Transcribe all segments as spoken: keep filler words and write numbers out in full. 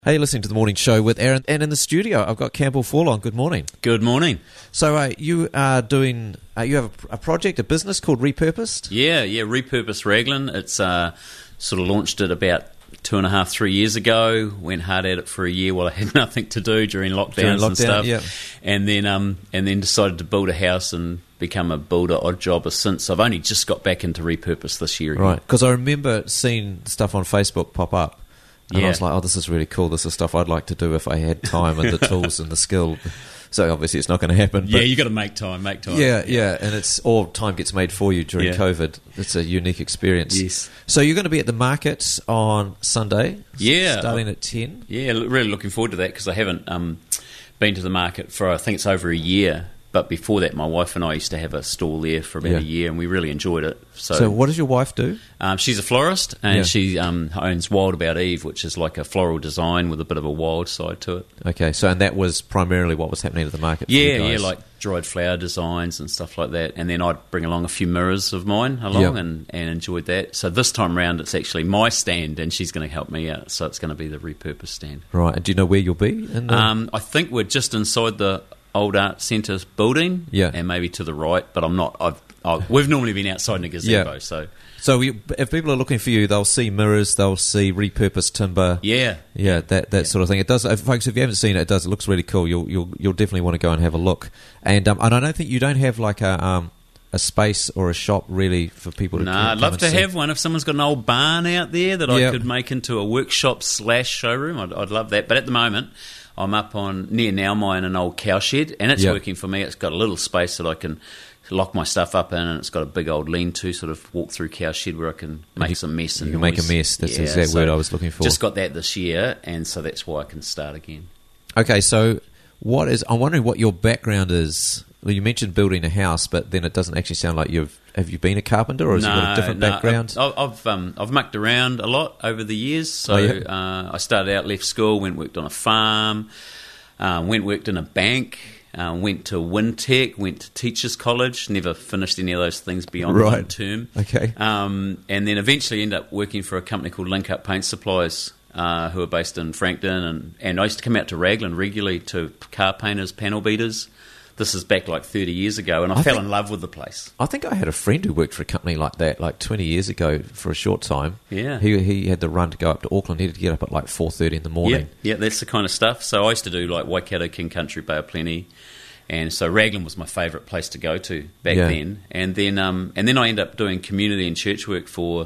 Hey, you're listening to The Morning Show with Aaron. And in the studio, I've got Campbell Forlong. Good morning. Good morning. So uh, you are doing, uh, you have a, a project, a business called Repurposed? Yeah, yeah, Repurposed Raglan. It's uh, sort of launched it about two and a half, three years ago. Went hard at it for a year while I had nothing to do during lockdowns During lockdown, and stuff. yeah. And then, um, and then decided to build a house and become a builder odd jobber since. I've only just got back into Repurposed this year again. Right, because I remember seeing stuff on Facebook pop up. And Yeah. I was like, oh, this is really cool. This is stuff I'd like to do if I had time and the tools and the skill. So obviously it's not going to happen. Yeah, but you got to make time, make time. yeah, yeah, and it's all time gets made for you during Yeah. COVID. It's a unique experience. Yes. So you're going to be at the market on Sunday, s- Yeah. starting at ten. Yeah, l- really looking forward to that because I haven't um, been to the market for, I think it's over a year. But before that, my wife and I used to have a stall there for about Yeah. a year, and we really enjoyed it. So, So what does your wife do? um, she's a florist, and Yeah. she um, owns Wild About Eve, which is like a floral design with a bit of a wild side to it. Okay, so and that was primarily what was happening at the market. for Yeah, you yeah, guys. like dried flower designs and stuff like that. And then I'd bring along a few mirrors of mine along Yep. and, and enjoyed that. So this time round, it's actually my stand, and she's going to help me out. So it's going to be the repurposed stand. Right. And do you know where you'll be? In the... Um, I think we're just inside the old art centre building, Yeah. and maybe to the right, but I'm not. I've, I've we've normally been outside in a gazebo, Yeah. so So you, if people are looking for you, they'll see mirrors, they'll see repurposed timber. yeah, Yeah, that that sort of thing. It does, if, folks. If you haven't seen it, it does. It looks really cool. You'll you'll you'll definitely want to go and have a look. And um, and I don't think you don't have like a um a space or a shop really for people to. No, come I'd love and to see. have one. If someone's got an old barn out there that I Yeah. could make into a workshop slash showroom, I'd, I'd love that. But at the moment, I'm up on near Naumai in an old cow shed, and it's Yeah. working for me. It's got a little space that I can lock my stuff up in, and it's got a big old lean-to sort of walk through cow shed where I can make you- some mess. And you can make a noise. mess. That's the Yeah, exact so word I was looking for. Just got that this year, and so that's why I can start again. Okay, so what is? I'm wondering what your background is. Well, you mentioned building a house, but then it doesn't actually sound like you've. Have you been a carpenter, or has you got a different no, background? I've I've, um, I've mucked around a lot over the years. So Oh, yeah? uh, I started out, left school, went worked on a farm, uh, went worked in a bank, uh, went to Wintec, went to Teachers College. Never finished any of those things beyond Right. one term. Okay. Um, and then eventually ended up working for a company called Link Up Paint Supplies, uh, who are based in Frankton. And, and I used to come out to Raglan regularly to car painters, panel beaters. This is back like thirty years ago, and I, I fell think- in love with the place. I think I had a friend who worked for a company like that, like twenty years ago, for a short time. Yeah. he he had the run to go up to Auckland. He had to get up at like four thirty in the morning. Yeah, yeah, that's the kind of stuff. So I used to do like Waikato, King Country, Bay of Plenty, and so Raglan was my favourite place to go to back Yeah. then. And then, um, and then I ended up doing community and church work for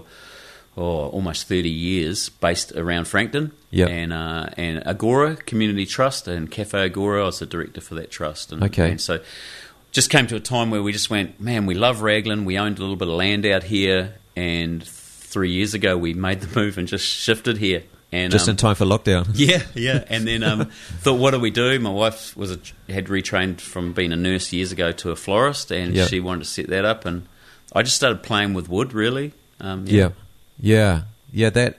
oh, almost thirty years, based around Frankton. Yeah. and uh, and Agora Community Trust and Cafe Agora. I was the director for that trust. And, Okay. and so just came to a time where we just went, man, we love Raglan. We owned a little bit of land out here, and three years ago we made the move and just shifted here. And, Just um, in time for lockdown. yeah, yeah. And then um, thought, what do we do? My wife was a, had retrained from being a nurse years ago to a florist, and Yeah. she wanted to set that up. And I just started playing with wood, really. Um, Yeah, yeah, yeah. That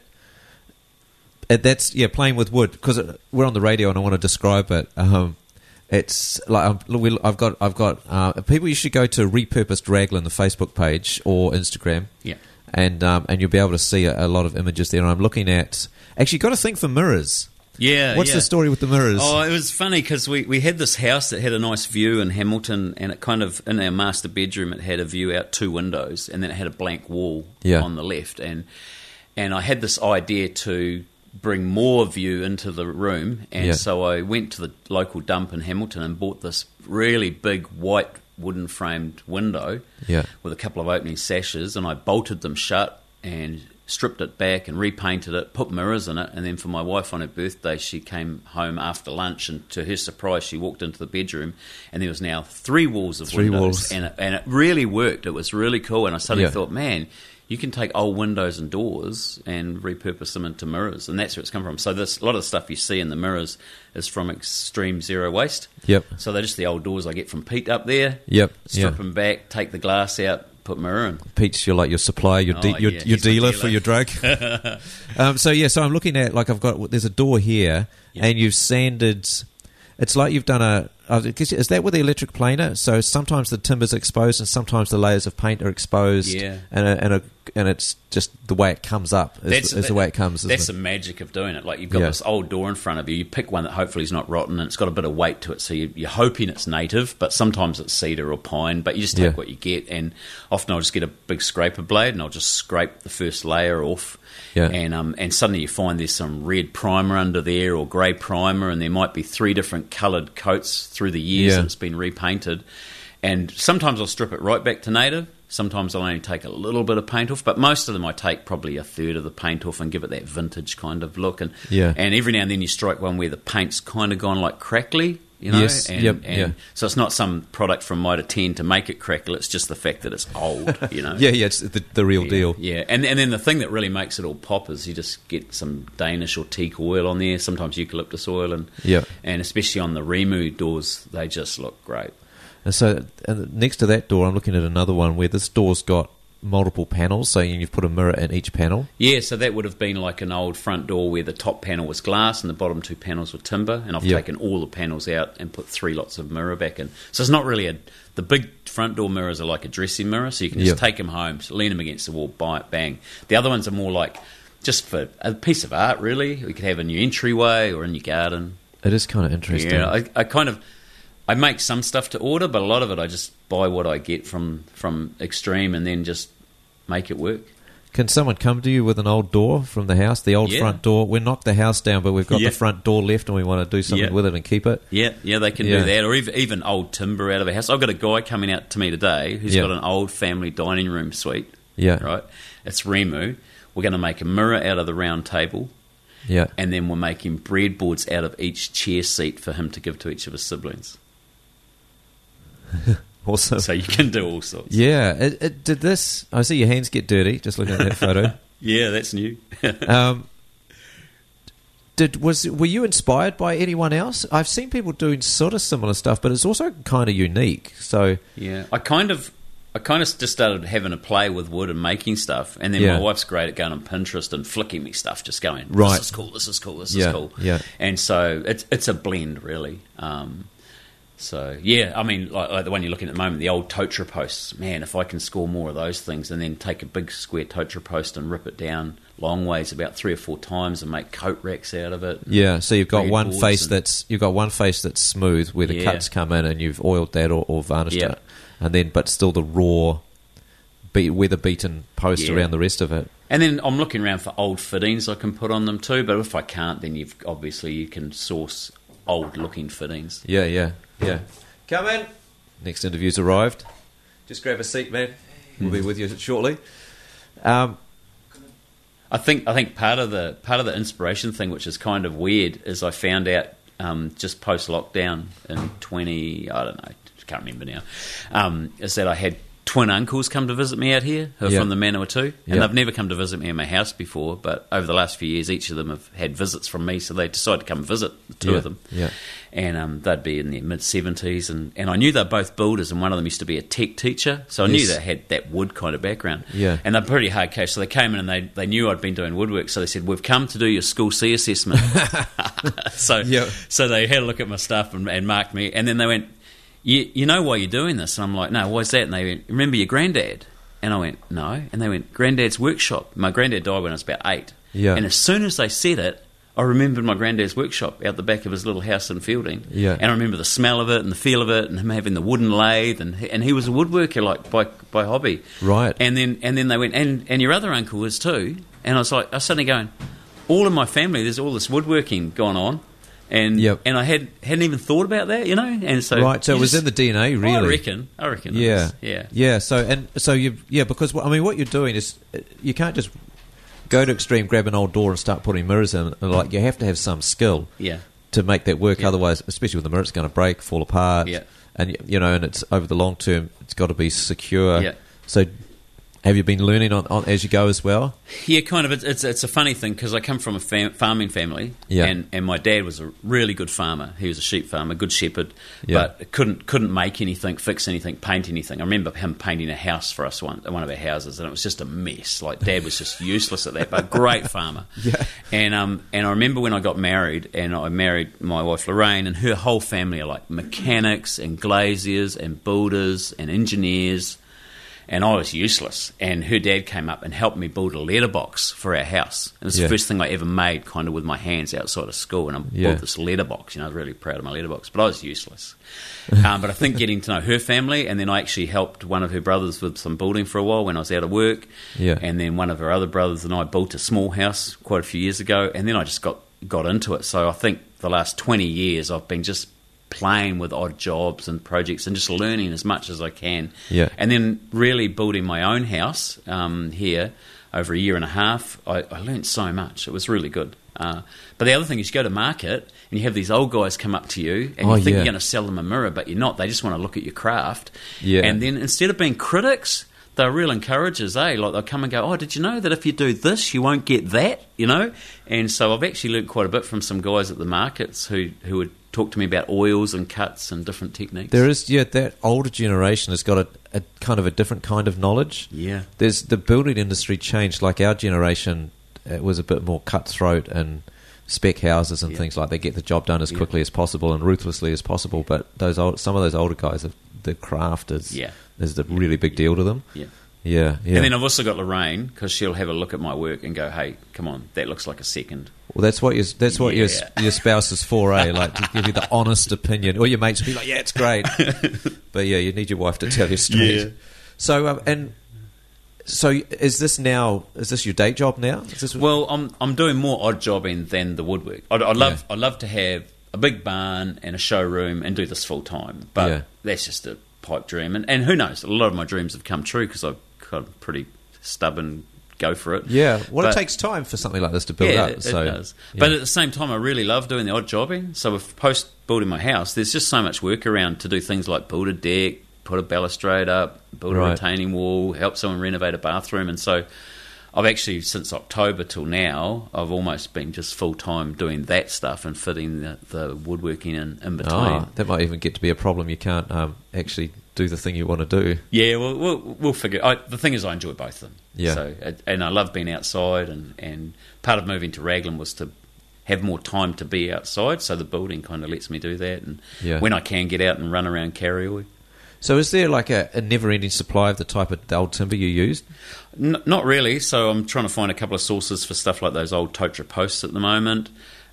uh, that's yeah, playing with wood, because we're on the radio and I want to describe it. Um, it's like I'm, we- I've got I've got uh, people. You should go to Repurposed Raglan, the Facebook page or Instagram, Yeah. and um, and you'll be able to see a, a lot of images there. And I'm looking at actually, got to think for mirrors. Yeah. What's yeah. the story with the mirrors? Oh, it was funny because we, we had this house that had a nice view in Hamilton, and it kind of, in our master bedroom, it had a view out two windows, and then it had a blank wall Yeah. on the left. And and I had this idea to bring more view into the room, and Yeah. so I went to the local dump in Hamilton and bought this really big white wooden framed window Yeah. with a couple of opening sashes, and I bolted them shut and stripped it back and repainted it, put mirrors in it, and then for my wife on her birthday, she came home after lunch, and to her surprise, she walked into the bedroom, and there was now three walls of Three windows, walls. and it, and it really worked. It was really cool, and I suddenly Yeah. thought, man, you can take old windows and doors and repurpose them into mirrors, and that's where it's come from. So this, a lot of the stuff you see in the mirrors is from Extreme Zero Waste. Yep. So they're just the old doors I get from Pete up there. Yep. Strip Yeah. them back, take the glass out, put mirror in. Pete's your like your supplier, your de- Oh, your, yeah, your he's my dealer dealer. for your drug. um, so yeah, so I'm looking at like I've got there's a door here, Yeah. and you've sanded. It's like you've done a uh, is that with the electric planer? So sometimes the timber's exposed, and sometimes the layers of paint are exposed. Yeah. and a, and a, and it's just the way it comes up. Is, That's is that, the way it comes. Isn't That's it? the magic of doing it. Like you've got Yeah. this old door in front of you. You pick one that hopefully is not rotten, and it's got a bit of weight to it. So you, you're hoping it's native, but sometimes it's cedar or pine. But you just take Yeah. what you get, and often I'll just get a big scraper blade, and I'll just scrape the first layer off. Yeah. And um, and suddenly you find there's some red primer under there or grey primer, and there might be three different coloured coats through the years Yeah. that it's been repainted. And sometimes I'll strip it right back to native. Sometimes I'll only take a little bit of paint off, but most of them I take probably a third of the paint off and give it that vintage kind of look. And Yeah. and every now and then you strike one where the paint's kind of gone like crackly, you know. Yes, And, yep, and yeah. so it's not some product from Mitre ten to make it crackle. It's just the fact that it's old, you know. Yeah, yeah, it's the, the real Yeah, deal. Yeah, and and then the thing that really makes it all pop is you just get some Danish or teak oil on there, sometimes eucalyptus oil, and Yeah. and especially on the Remu doors, they just look great. And so and next to that door, I'm looking at another one where this door's got multiple panels, so you've put a mirror in each panel. Yeah, so that would have been like an old front door where the top panel was glass and the bottom two panels were timber, and I've Yep. taken all the panels out and put three lots of mirror back in. So it's not really a... The big front door mirrors are like a dressing mirror, so you can just Yep. take them home, lean them against the wall, buy it, bang. The other ones are more like just for a piece of art, really. You could have in your entryway or in your garden. It is kind of interesting. Yeah, I, I kind of... I make some stuff to order, but a lot of it I just buy what I get from, from Extreme and then just make it work. Can someone come to you with an old door from the house, the old Yeah. front door? We knocked the house down, but we've got Yeah. the front door left and we want to do something Yeah. with it and keep it. Yeah, yeah, they can Yeah. do that, or even, even old timber out of a house. I've got a guy coming out to me today who's Yeah. got an old family dining room suite. Yeah. Right, it's Remu. We're going to make a mirror out of the round table, Yeah. and then we're making breadboards out of each chair seat for him to give to each of his siblings. Awesome. So you can do all sorts. Yeah. It, it, did this... I see your hands get dirty, just looking at that photo. Yeah, that's new. Um, did was were you inspired by anyone else? I've seen people doing sort of similar stuff, but it's also kind of unique. So Yeah, I kind of, I kind of just started having a play with wood and making stuff, and then Yeah. my wife's great at going on Pinterest and flicking me stuff, just going, "This Right. is cool, this is cool, this Yeah, is cool." yeah. And so it's it's a blend, really. Um, so yeah, I mean, like, like the one you're looking at the moment, the old Totra posts. Man, if I can score more of those things, and then take a big square Totra post and rip it down long ways, about three or four times, and make coat racks out of it. yeah, so you've got one Breadboards face and- that's you've got one face that's smooth where the Yeah. cuts come in, and you've oiled that or, or varnished Yeah. it, and then but still the raw, be, weather beaten post Yeah. around the rest of it. And then I'm looking around for old fittings I can put on them too. But if I can't, then you've obviously you can source old looking fittings. Yeah, yeah, yeah. Come in. Next interview's arrived. Just grab a seat, man. We'll be with you shortly. Um, I think I think part of the part of the inspiration thing, which is kind of weird, is I found out um, just post lockdown in twenty I don't know, can't remember now. Um, is that I had twin uncles come to visit me out here who are Yeah. from the Manawatu, and Yeah. they've never come to visit me in my house before. But over the last few years, each of them have had visits from me, so they decided to come visit the two Yeah, of them. yeah. And um, they'd be in their mid seventies, and, and I knew they're both builders, and one of them used to be a tech teacher, so I knew Yes. they had that wood kind of background. Yeah. And they're pretty hard cash, so they came in and they, they knew I'd been doing woodwork, so they said, "We've come to do your school C assessment." so Yeah. so they had a look at my stuff and, and marked me, and then they went, you, you know why you're doing this? And I'm like, "No, why's that?" And they went, "Remember your granddad?" And I went, "No." And they went, "Granddad's workshop." My granddad died when I was about eight. Yeah. And as soon as they said it, I remembered my granddad's workshop out the back of his little house in Fielding. Yeah. And I remember the smell of it and the feel of it, and him having the wooden lathe, and he, and he was a woodworker, like, by by hobby. Right. And then and then they went, and, and your other uncle is too. And I was like, I was suddenly going, all in my family, there's all this woodworking going on. And Yep. and I had, hadn't even thought about that, you know? And so right, so you it was just- in the D N A, really. I reckon. I reckon. it Yeah, was, yeah. yeah. So and so you, yeah, because I mean, what you're doing is uh, you can't just go to Extreme, grab an old door, and start putting mirrors in. And like you have to have some skill Yeah. to make that work. Yeah. Otherwise, especially with the mirror, it's going to break, fall apart. Yeah. And y- you know, and it's over the long term, it's got to be secure. Yeah. So, Have you been learning on, on as you go as well? Yeah, kind of. It's it's, it's a funny thing because I come from a fam- farming family, Yeah. and, and my dad was a really good farmer. He was a sheep farmer, good shepherd, Yeah. but couldn't couldn't make anything, fix anything, paint anything. I remember him painting a house for us one one of our houses, and it was just a mess. Like Dad was just useless at that, but great farmer. Yeah. And um and I remember when I got married, and I married my wife Lorraine, and her whole family are like mechanics and glaziers and builders and engineers. And I was useless. And her dad came up and helped me build a letterbox for our house. And it's Yeah. the first thing I ever made kind of with my hands outside of school. And I Yeah. built this letterbox. You know, I was really proud of my letterbox. But I was useless. um, but I think getting to know her family, and then I actually helped one of her brothers with some building for a while when I was out of work. Yeah. And then one of her other brothers and I built a small house quite a few years ago. And then I just got, got into it. So I think the last twenty years I've been just playing with odd jobs and projects and just learning as much as I can. Yeah. And then really building my own house um, here over a year and a half, I, I learned so much. It was really good. Uh, but the other thing is you go to market and you have these old guys come up to you and Oh, you think yeah. you're going to sell them a mirror, but you're not. They just want to look at your craft. Yeah. And then instead of being critics, they're real encouragers, eh? Like they'll come and go, oh, did you know that if you do this, you won't get that, you know? And so I've actually learned quite a bit from some guys at the markets who, who would talk to me about oils and cuts and different techniques. There is, yeah, that older generation has got a, a kind of a different kind of knowledge. Yeah. There's the building industry changed. Like our generation, it was a bit more cutthroat and spec houses and Yeah. things like they get the job done as Yeah. quickly as possible and ruthlessly as possible. But those old, some of those older guys, have, the craft is Yeah. is a really big deal to them. Yeah. Yeah, yeah. And then I've also got Lorraine because she'll have a look at my work and go, hey, come on, that looks like a second. Well, that's what your that's what your Yeah. your spouse is for, eh? Like to give you the honest opinion, or your mates will be like, "Yeah, it's great," but yeah, you need your wife to tell you straight. Yeah. So, um, and so is this now? Is this your day job now? Is this Well, I'm I'm doing more odd jobbing than the woodwork. I'd, I'd love Yeah. I'd love to have a big barn and a showroom and do this full time, but Yeah. that's just a pipe dream. And and who knows? A lot of my dreams have come true because I've got a pretty stubborn go for it. yeah? Well, But- it takes time for something like this to build yeah, up. it, so, it does. yeah. But at the same time, I really love doing the odd jobbing. So with post building my house, there's just so much work around to do things like build a deck, put a balustrade up, build Right. a retaining wall, help someone renovate a bathroom. And so I've actually, since October till now, I've almost been just full-time doing that stuff and fitting the, the woodworking in, in between. Oh, that might even get to be a problem. You can't um, actually do the thing you want to do. Yeah, well, we'll, we'll figure. I, the thing is, I enjoy both of them. Yeah. So, and I love being outside, and, and part of moving to Raglan was to have more time to be outside. So the building kind of lets me do that, and Yeah. when I can get out and run around Carrioy. So, is there like a, a never-ending supply of the type of old timber you used? N- not really. So I'm trying to find a couple of sources for stuff like those old Totra posts at the moment.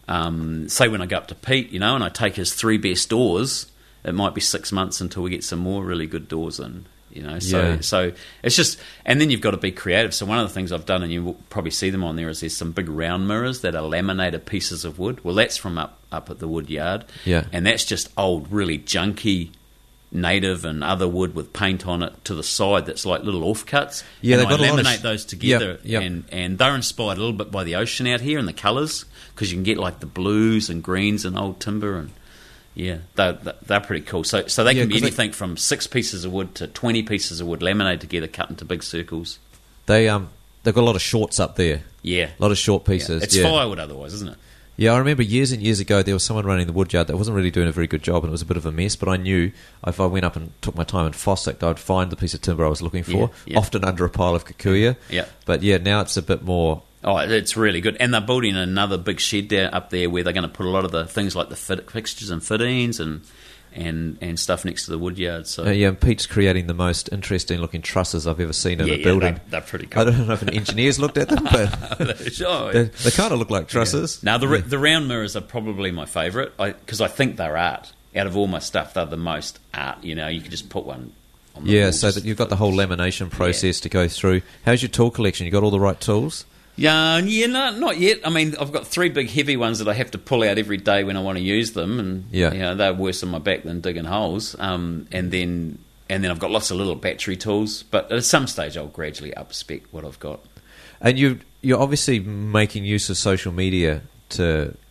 Um, say when I go up to Pete, you know, and I take his three best doors, it might be six months until we get some more really good doors in. You know, so Yeah. so it's just, and then you've got to be creative. So one of the things I've done, and you will probably see them on there, is there's some big round mirrors that are laminated pieces of wood. Well, that's from up up at the wood yard, Yeah. and that's just old, really junky native and other wood with paint on it to the side. That's like little offcuts. Yeah, and they've I got a lot of laminate sh- those together, Yep, yep. and and they're inspired a little bit by the ocean out here and the colours, because you can get like the blues and greens and old timber, and yeah, they're, they're pretty cool. So so they Yeah, can be 'cause they- anything from six pieces of wood to twenty pieces of wood laminated together, cut into big circles. They um they've got a lot of shorts up there, Yeah, a lot of short yeah. pieces. It's yeah. firewood otherwise, isn't it? Yeah, I remember years and years ago there was someone running the woodyard that wasn't really doing a very good job, and it was a bit of a mess. But I knew if I went up and took my time and fossicked, I'd find the piece of timber I was looking for, Yeah, yeah. often under a pile of kikuyu. Yeah. But yeah, now it's a bit more. Oh, it's really good. And they're building another big shed there up there where they're going to put a lot of the things like the fit, fixtures and fittings and and and stuff next to the woodyard. So Uh, yeah, and Pete's creating the most interesting looking trusses I've ever seen in yeah, a yeah, building. they're, they're pretty I cool. don't know if an engineer's looked at them, but Sure. they, they kind of look like trusses. Now the the round mirrors are probably my favourite because I, I think they're art. Out of all my stuff, they're the most art. You know, you could just put one on the Yeah, wall, so just- that you've got the whole lamination process to go through. How's your tool collection? You got all the right tools? Yeah, yeah, no, not yet. I mean, I've got three big heavy ones that I have to pull out every day when I want to use them, and Yeah. you know, they're worse on my back than digging holes. Um, and then and then I've got lots of little battery tools, but at some stage I'll gradually up spec what I've got. And you you're obviously making use of social media to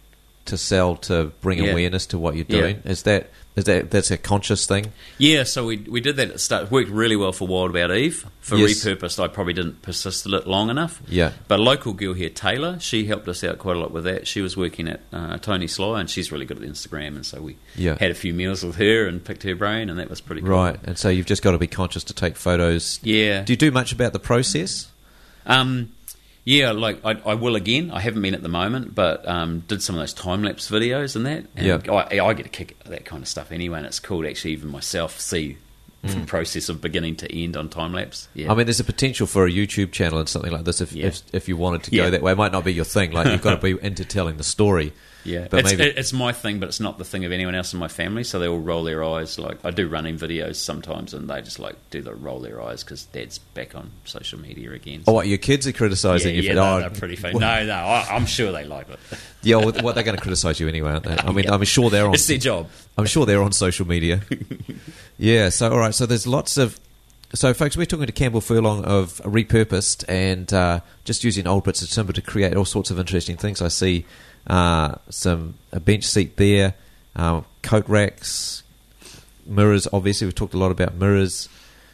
to sell to bring Yeah. awareness to what you're Yeah. doing. Is that is that that's a conscious thing? Yeah, so we we did that at the start. It worked really well for Wild About Eve. For Yes. Repurposed, I probably didn't persist it long enough. Yeah. But a local girl here, Taylor, she helped us out quite a lot with that. She was working at uh, Tony Sly, and she's really good at Instagram, and so we Yeah. had a few meals with her and picked her brain, and that was pretty cool. Right, and so you've just got to be conscious to take photos. Yeah. Do you do much about the process? Um, yeah, like I, I will again. I haven't been at the moment, but um, did some of those time lapse videos and that. And Yeah. I, I get a kick at that kind of stuff anyway, and it's cool to actually even myself see the process of beginning to end on time lapse. Yeah. I mean, there's a potential for a YouTube channel and something like this if Yeah. if, if you wanted to Yeah. go that way. It might not be your thing. Like you've got to be into telling the story. Yeah, but it's, maybe it- it's my thing, but it's not the thing of anyone else in my family. So they all roll their eyes. Like I do running videos sometimes, and they just like do the roll their eyes because Dad's back on social media again. oh, what your kids are yeah, criticising you? yeah, for, they're, oh, they're pretty funny. No, no, I, I'm sure they like it. yeah, well, what they're going to criticise you anyway, aren't they? I mean, Yeah. I'm sure they're on. It's their job. I'm sure they're on social media. Yeah. So all right. So there's lots of. So folks, we're talking to Campbell Furlong of Repurposed, and uh, just using old bits of timber to create all sorts of interesting things. I see uh, some a bench seat there, um, coat racks, mirrors. Obviously, we've talked a lot about mirrors.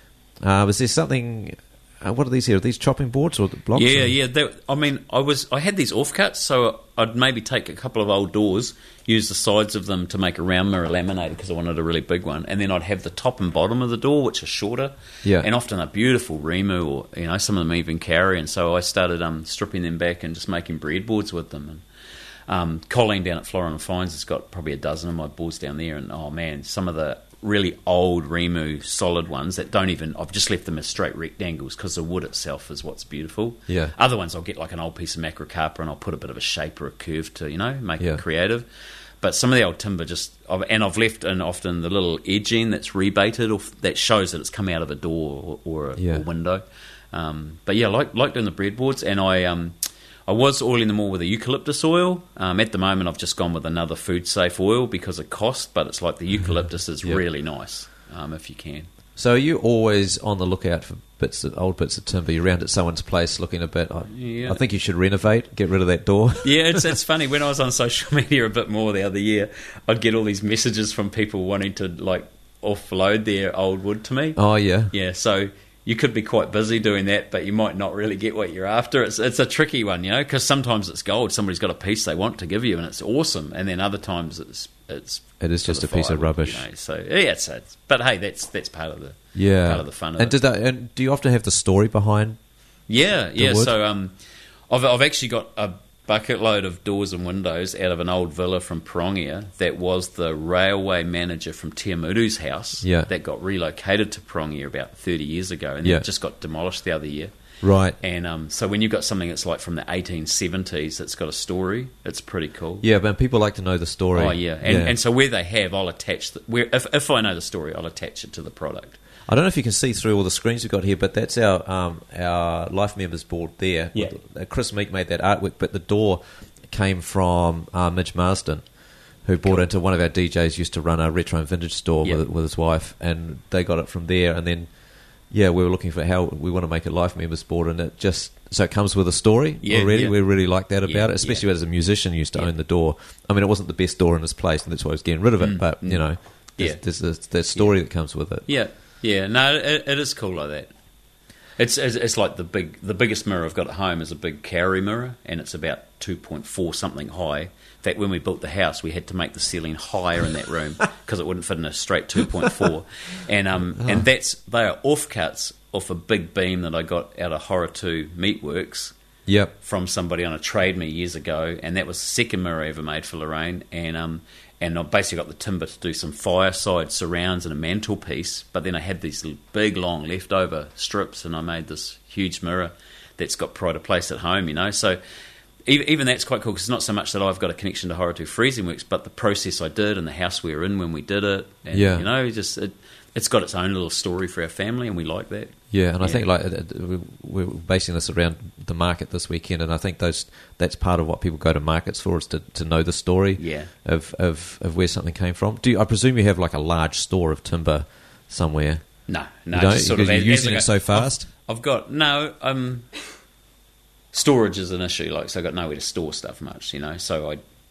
Uh, was there something? Uh, what are these here? Are these chopping boards or blocks? Yeah, or- yeah. They, I mean, I was I had these offcuts, so I'd maybe take a couple of old doors, use the sides of them to make a round mirror laminated because I wanted a really big one, and then I'd have the top and bottom of the door, which are shorter. Yeah. And often they're beautiful Remu, or you know, some of them even carry. And so I started um, stripping them back and just making breadboards with them. And um, Colleen down at Florin and Fines has got probably a dozen of my boards down there, and oh man, some of the really old Remu solid ones that don't even, I've just left them as straight rectangles because the wood itself is what's beautiful. Yeah. Other ones I'll get like an old piece of macrocarpa and I'll put a bit of a shape or a curve to, you know, make Yeah. it creative. But some of the old timber just, I've, and I've left in often the little edging that's rebaited or f- that shows that it's come out of a door or, or a Yeah. or window. Um, but yeah, like like doing the breadboards, and I um, I was oiling them all with a eucalyptus oil. Um, at the moment, I've just gone with another food safe oil because of cost, but it's like the eucalyptus is Yep. really nice um, if you can. So are you always on the lookout for bits of old bits of timber? You're around at someone's place looking a bit. I, Yeah. I think you should renovate, get rid of that door. Yeah, it's it's funny. When I was on social media a bit more the other year, I'd get all these messages from people wanting to like offload their old wood to me. Oh yeah, Yeah, so you could be quite busy doing that, but you might not really get what you're after. It's it's a tricky one, you know, because sometimes it's gold. Somebody's got a piece they want to give you, and it's awesome. And then other times it's it's it is for just the a piece of firewood, rubbish. You know? So yeah, it's, it's but hey, that's that's part of the Yeah, part of the fun of and it. did that? And do you often have the story behind? Yeah, yeah. wood? So um, I've I've actually got a bucket load of doors and windows out of an old villa from Prongia that was the railway manager from Tiamuru's house. Yeah. That got relocated to Prongia about thirty years ago, and Yeah. it just got demolished the other year. Right. And um, so when you've got something that's like from the eighteen seventies that's got a story, it's pretty cool. Yeah, but people like to know the story. Oh yeah, and and so where they have, I'll attach the, where if if I know the story, I'll attach it to the product. I don't know if you can see through all the screens we've got here, but that's our um, our life members board there. Yeah. Uh, Chris Meek made that artwork, but the door came from uh, Midge Marsden, who bought into one of our D Js, used to run a retro and vintage store Yeah. with, with his wife, and they got it from there. And then, yeah, we were looking for how we want to make a life members board, and it just so it comes with a story Yeah, already. yeah. We really like that about Yeah, it, especially yeah. as a musician used to Yeah. own the door. I mean, it wasn't the best door in this place, and that's why I was getting rid of it. Mm, but mm. you know, there's, Yeah. there's, there's, there's story that comes with it. Yeah, yeah. No, it, it is cool like that. It's, it's it's like the big the biggest mirror I've got at home is a big Cowrie mirror, and it's about two point four something high. In fact, when we built the house, we had to make the ceiling higher in that room because it wouldn't fit in a straight two point four. And um Oh. and that's they are offcuts off a big beam that I got out of Horror2 Meatworks Yep. from somebody on a trade me years ago, and that was the second mirror I ever made for Lorraine. And um, and I basically got the timber to do some fireside surrounds and a mantelpiece, but then I had these l- big, long leftover strips, and I made this huge mirror that's got pride of place at home, you know. So even, even that's quite cool, because it's not so much that I've got a connection to Horror2 Freezing Works, but the process I did and the house we were in when we did it, and, Yeah. you know, just it, it's got its own little story for our family, and we like that. Yeah, and I Yeah. think like uh, uh, we- we're basing this around the market this weekend, and I think those that's part of what people go to markets for, is to, to know the story Yeah. of, of, of where something came from. Do you, I presume you have like a large store of timber somewhere? No, no, You don't? just sort Because of you're as- using as it I go- so fast? I've, I've got no um, storage is an issue. Like, so I got nowhere to store stuff much, you know. So I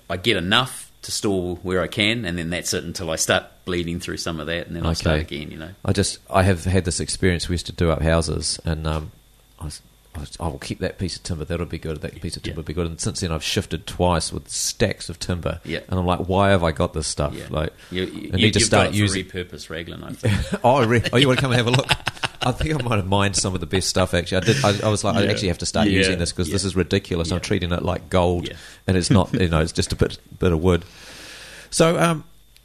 I get enough to store where I can, and then that's it until I start bleeding through some of that, and then I'll Okay. start again, you know. I just I have had this experience. We used to do up houses, and um, I was, I was, I will keep that piece of timber. That'll be good. That piece of timber Yeah. will be good. And since then, I've shifted twice with stacks of timber. Yeah. And I'm like, why have I got this stuff? Yeah. Like, You, you, I you, need to you've start got it using. for repurpose Raglan, I think. oh, re- oh, you want to come and have a look? I think I might have mined some of the best stuff. Actually, I did. I, I was like, I Yeah. actually have to start Yeah. using this because this Yeah. is ridiculous. Yeah. I'm treating it like gold, Yeah. and it's not. You know, it's just a bit bit of wood. So, um,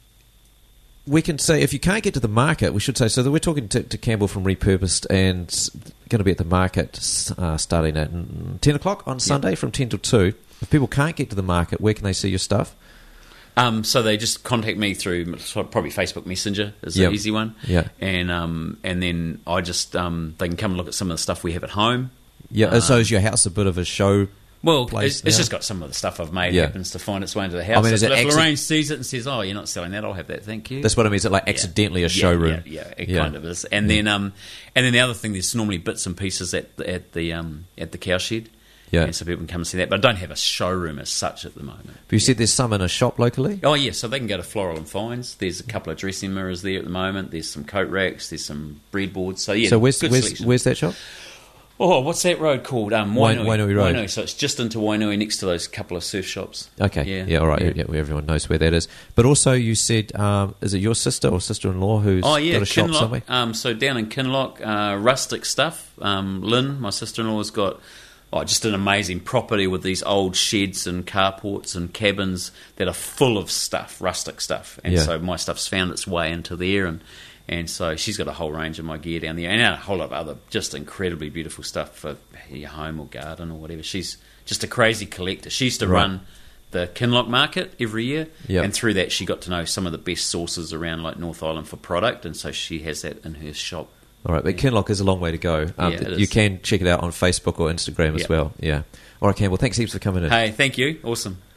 we can say if you can't get to the market, we should say so that we're talking to, to Campbell from Repurposed, and going to be at the market uh, starting at ten o'clock on Sunday from ten till two. If people can't get to the market, where can they see your stuff? Um, so they just contact me through probably Facebook Messenger is Yep. the easy one. Yeah. And um, and then I just um, they can come and look at some of the stuff we have at home. Yeah. Uh, so is your house a bit of a show? Well, place it's, it's now? just got some of the stuff I've made Yeah. happens to find its way into the house. mean, is So it if acci- Lorraine sees it and says, "Oh, you're not selling that," I'll have that. Thank you. That's what I mean. Is it like Yeah. accidentally a Yeah, showroom? Yeah, yeah, it Yeah. kind of is. And then, um, and then the other thing, there's normally bits and pieces at the, at the um, at the cowshed. Yeah. And so people can come and see that. But I don't have a showroom as such at the moment. But you said there's some in a shop locally? Oh yeah, so they can go to Floral and Finds. There's a couple of dressing mirrors there at the moment. There's some coat racks. There's some breadboards. So yeah, so where's good where's, selection. where's that shop? Oh, what's that road called? Um, Wain- Wainui. Wainui Road. Wainui. So it's just into Wainui, next to those couple of surf shops. Okay. Yeah. Yeah, all right. Yeah. Yeah, where everyone knows where that is. But also you said, um, is it your sister or sister-in-law who's Oh yeah, got a shop Kinloch. somewhere? Um, so down in Kinloch, uh, rustic stuff. Um, Lynn, my sister-in-law, has got oh, just an amazing property with these old sheds and carports and cabins that are full of stuff, rustic stuff. And Yeah. so my stuff's found its way into there, and and so she's got a whole range of my gear down there, and a whole lot of other just incredibly beautiful stuff for your home or garden or whatever. She's just a crazy collector. She used to Right. run the Kinloch market every year, Yep. and through that she got to know some of the best sources around like North Island for product, and so she has that in her shop. All right, but Kinloch is a long way to go. Um, Yeah, it you is. can check it out on Facebook or Instagram as Yep. well. Yeah. All right, Campbell, thanks heaps for coming in. Hey, thank you. Awesome.